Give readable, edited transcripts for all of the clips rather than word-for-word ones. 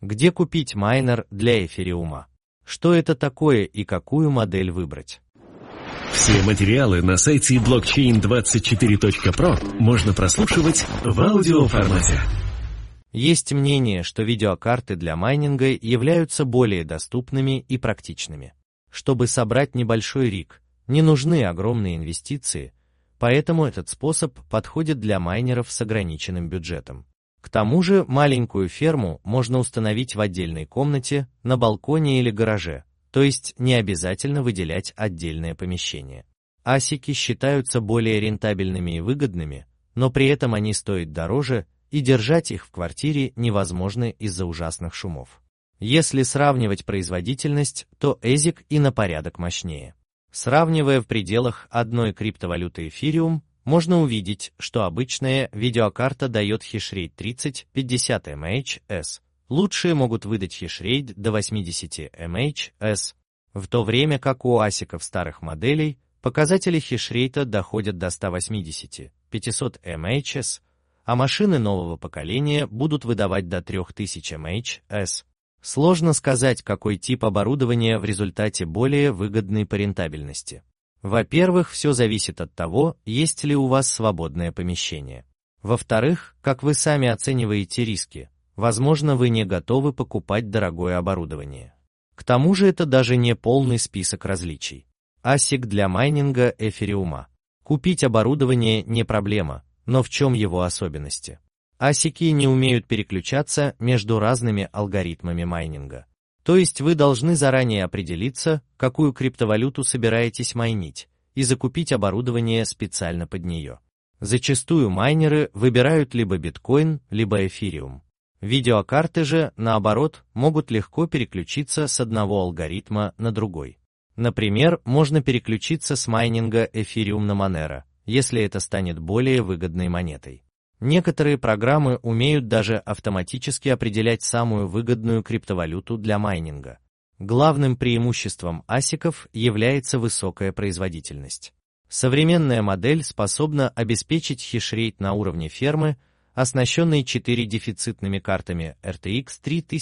Где купить майнер для эфириума? Что это такое и какую модель выбрать? Все материалы на сайте blockchain24.pro можно прослушивать в аудиоформате. Есть мнение, что видеокарты для майнинга являются более доступными и практичными. Чтобы собрать небольшой риг, не нужны огромные инвестиции, поэтому этот способ подходит для майнеров с ограниченным бюджетом. К тому же маленькую ферму можно установить в отдельной комнате, на балконе или гараже, то есть не обязательно выделять отдельное помещение. ASIC считаются более рентабельными и выгодными, но при этом они стоят дороже, и держать их в квартире невозможно из-за ужасных шумов. Если сравнивать производительность, то ASIC и на порядок мощнее. Сравнивая в пределах одной криптовалюты эфириум, можно увидеть, что обычная видеокарта дает хешрейт 30-50 мHz, лучшие могут выдать хешрейт до 80 мHz, в то время как у ASIC старых моделей показатели хешрейта доходят до 180-500 мHz, а машины нового поколения будут выдавать до 3000 мHz. Сложно сказать, какой тип оборудования в результате более выгодный по рентабельности. Во-первых, все зависит от того, есть ли у вас свободное помещение. Во-вторых, как вы сами оцениваете риски, возможно, вы не готовы покупать дорогое оборудование. К тому же это даже не полный список различий. ASIC для майнинга эфириума. Купить оборудование не проблема, но в чем его особенности? ASIC не умеют переключаться между разными алгоритмами майнинга. То есть вы должны заранее определиться, какую криптовалюту собираетесь майнить, и закупить оборудование специально под нее. Зачастую майнеры выбирают либо биткоин, либо эфириум. Видеокарты же, наоборот, могут легко переключиться с одного алгоритма на другой. Например, можно переключиться с майнинга эфириум на Monero, если это станет более выгодной монетой. Некоторые программы умеют даже автоматически определять самую выгодную криптовалюту для майнинга. Главным преимуществом ASIC является высокая производительность. Современная модель способна обеспечить хешрейт на уровне фермы, оснащенной 4 дефицитными картами RTX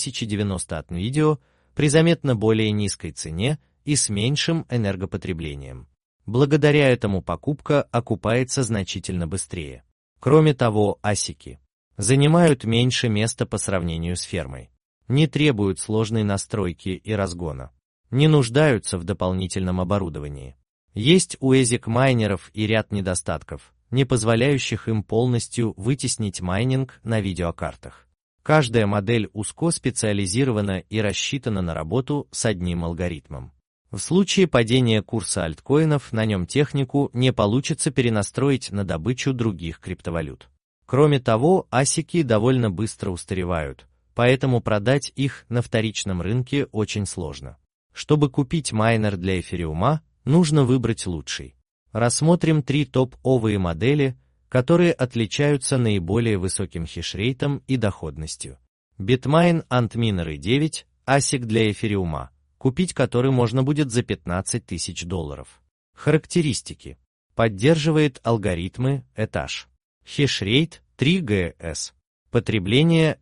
3090 от NVIDIA при заметно более низкой цене и с меньшим энергопотреблением. Благодаря этому покупка окупается значительно быстрее. Кроме того, ASIC занимают меньше места по сравнению с фермой, не требуют сложной настройки и разгона, не нуждаются в дополнительном оборудовании. Есть у ASIC-майнеров и ряд недостатков, не позволяющих им полностью вытеснить майнинг на видеокартах. Каждая модель узкоспециализирована и рассчитана на работу с одним алгоритмом. В случае падения курса альткоинов на нем технику не получится перенастроить на добычу других криптовалют. Кроме того, ASIC довольно быстро устаревают, поэтому продать их на вторичном рынке очень сложно. Чтобы купить майнер для эфириума, нужно выбрать лучший. Рассмотрим 3 топ-овые модели, которые отличаются наиболее высоким хешрейтом и доходностью. Bitmain Antminer i9, ASIC для эфириума, купить который можно будет за $15 000. Характеристики. Поддерживает алгоритмы этаж. Хешрейт 3 ГС. Потребление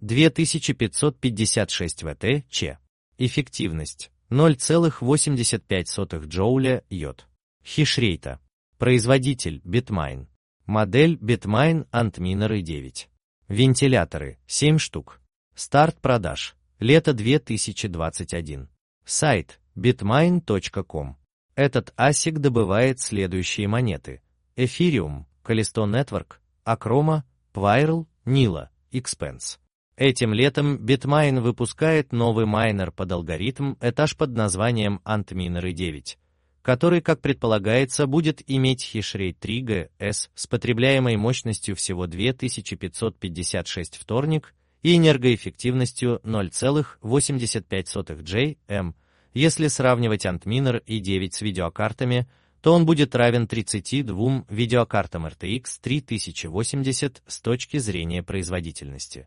2556 Вт/ч. Эффективность 0,85 джоуля йод. Хешрейта. Производитель Bitmain. Модель Bitmain Antminer i9. Вентиляторы 7 штук. Старт продаж. Лето 2021. Сайт bitmain.com. Этот ASIC добывает следующие монеты: Ethereum, Callisto Network, Akroma, Pyrrel, Nila, Expense. Этим летом Bitmain выпускает новый майнер под алгоритм этаж под названием Antminer i9, который, как предполагается, будет иметь хешрейт 3 ГС с потребляемой мощностью всего 2556 вторник и энергоэффективностью 0,85 J/m. Если сравнивать Antminer i9 с видеокартами, то он будет равен 32 видеокартам RTX 3080 с точки зрения производительности.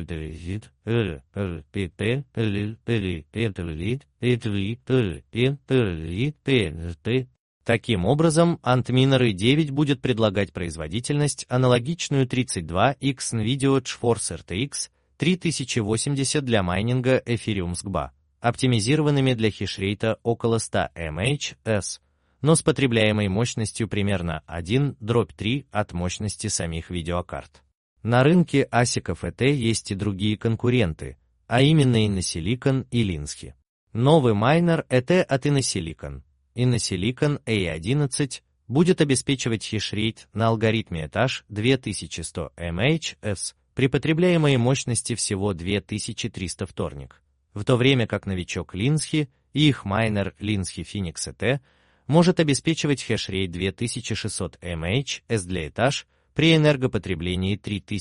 Таким образом, Antminer i9 будет предлагать производительность, аналогичную 32X NVIDIA GeForce RTX 3080 для майнинга Ethereum с GBA, оптимизированными для хешрейта около 100 мHz, но с потребляемой мощностью примерно 1/3 от мощности самих видеокарт. На рынке асиков ET есть и другие конкуренты, а именно Innosilicon и Linsky. Новый майнер ET от Innosilicon, Innosilicon A11, будет обеспечивать хешрейт на алгоритме этаж 2100 мHz при потребляемой мощности всего 2300 вторник, в то время как новичок Linsky и их майнер Linsky Phoenix ET может обеспечивать хешрейт 2600 мHz для этаж при энергопотреблении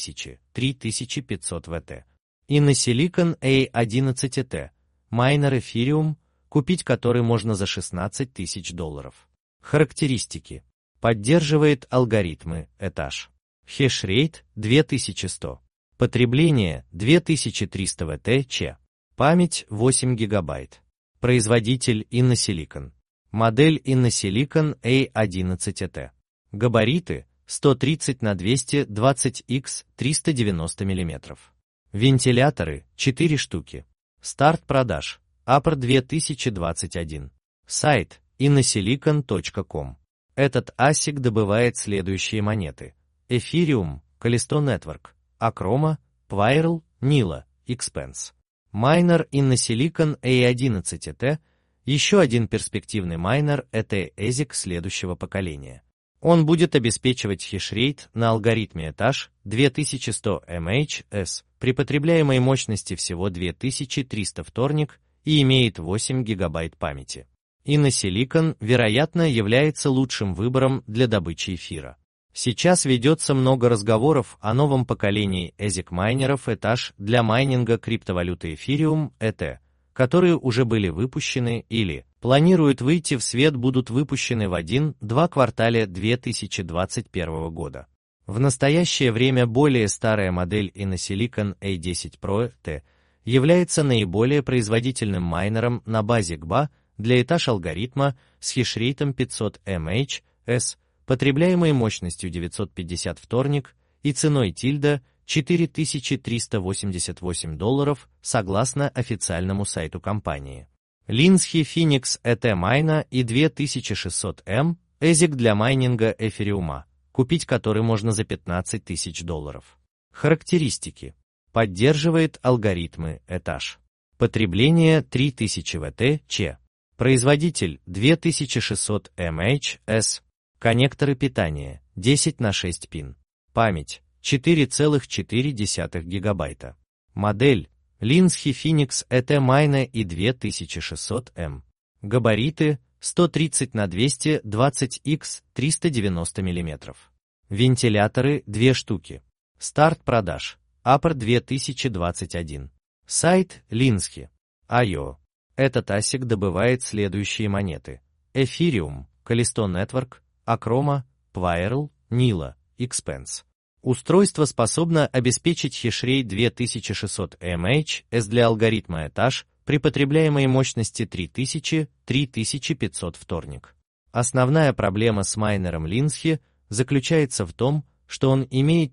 3000-3500 Вт. Innosilicon A11 ET, майнер Ethereum, купить который можно за $16 000. Характеристики. Поддерживает алгоритмы этаж. Хешрейт 2100. Потребление 2300 Вт/ч. Память 8 ГБ. Производитель Innosilicon. Модель Innosilicon A11 ET. Габариты 130 на 220 х 390 мм. Вентиляторы 4 штуки. Старт продаж. Апр 2021. Сайт innosilicon.com. Этот ASIC добывает следующие монеты: Ethereum, Callisto Network, Akroma, Pyrrl, Nila, Expense. Майнер Innosilicon A11 ET, еще один перспективный майнер ET ASIC следующего поколения. Он будет обеспечивать хешрейт на алгоритме этаж 2100 мHz при потребляемой мощности всего 2300 вторник и имеет 8 ГБ памяти. Innosilicon, вероятно, является лучшим выбором для добычи эфира. Сейчас ведется много разговоров о новом поколении ASIC-майнеров этаж для майнинга криптовалюты Ethereum ET, которые уже были выпущены или планируют выйти в свет, будут выпущены в 1-2 квартала 2021 года. В настоящее время более старая модель Innosilicon A10 Pro ET является наиболее производительным майнером на базе GBA для этаж алгоритма с хешрейтом 500 мHz, потребляемой мощностью 950 вторник и ценой $4388 согласно официальному сайту компании. Linsky Phoenix ET Mine и 2600M ASIC для майнинга Ethereum, купить который можно за $15 000. Характеристики. Поддерживает алгоритмы этаж. Потребление 3000 Вт/ч. Производитель 2600 мHz. Коннекторы питания 10 на 6 пин. Память 4,4 ГБ. Модель Linsky Phoenix ET Mine и 2600M. Габариты 130 на 220 х 390 мм. Вентиляторы 2 штуки. Старт продаж. Апр 2021. Сайт Linsky.io. Этот ASIC добывает следующие монеты: Ethereum, Callisto Network, Akroma, Pyrrl, Nila, Expense. Устройство способно обеспечить хешрейт 2600 мHz для алгоритма этаж при потребляемой мощности 3000-3500 вторник. Основная проблема с майнером Linsky заключается в том, что он имеет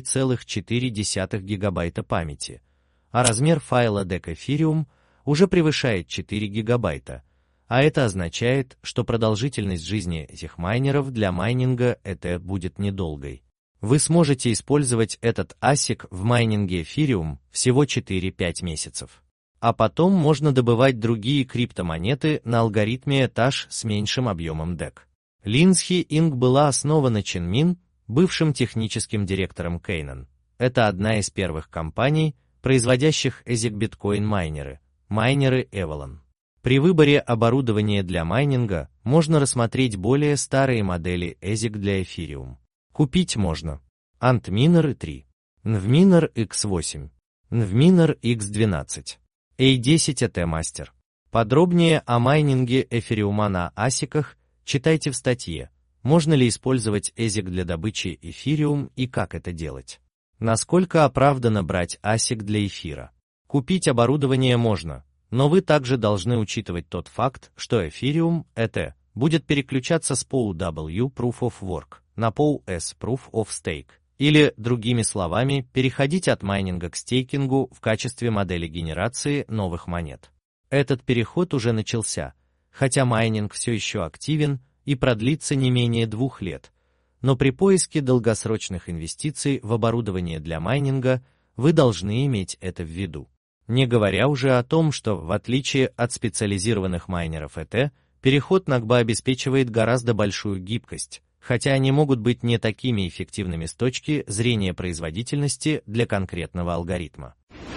4,4 ГБ памяти, а размер файла DEC Ethereum уже превышает 4 ГБ, а это означает, что продолжительность жизни этих майнеров для майнинга ET будет недолгой. Вы сможете использовать этот ASIC в майнинге Ethereum всего 4-5 месяцев. А потом можно добывать другие криптомонеты на алгоритме этаж с меньшим объемом DEC. Linsky Inc. была основана Чин Мин, бывшим техническим директором Canaan. Это одна из первых компаний, производящих ASIC биткоин-майнеры, майнеры Avalon. При выборе оборудования для майнинга можно рассмотреть более старые модели ASIC для Ethereum. Купить можно Antminer 3, Nvminer X8, Nvminer X12, A10 ET Master. Подробнее о майнинге Ethereum на асиках читайте в статье «Можно ли использовать ASIC для добычи Ethereum и как это делать?». Насколько оправдано брать ASIC для эфира? Купить оборудование можно, но вы также должны учитывать тот факт, что Ethereum ET будет переключаться с POW Proof of Work на POW S Proof of Stake, Или, другими словами, переходить от майнинга к стейкингу в качестве модели генерации новых монет. Этот переход уже начался, хотя майнинг все еще активен и продлится не менее 2 лет, но при поиске долгосрочных инвестиций в оборудование для майнинга вы должны иметь это в виду. Не говоря уже о том, что, в отличие от специализированных майнеров ETH, переход на ГБА обеспечивает гораздо большую гибкость, хотя они могут быть не такими эффективными с точки зрения производительности для конкретного алгоритма.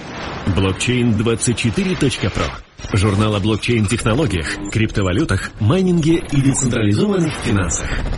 Blockchain24.pro. Журнал о блокчейн-технологиях, криптовалютах, майнинге и децентрализованных финансах.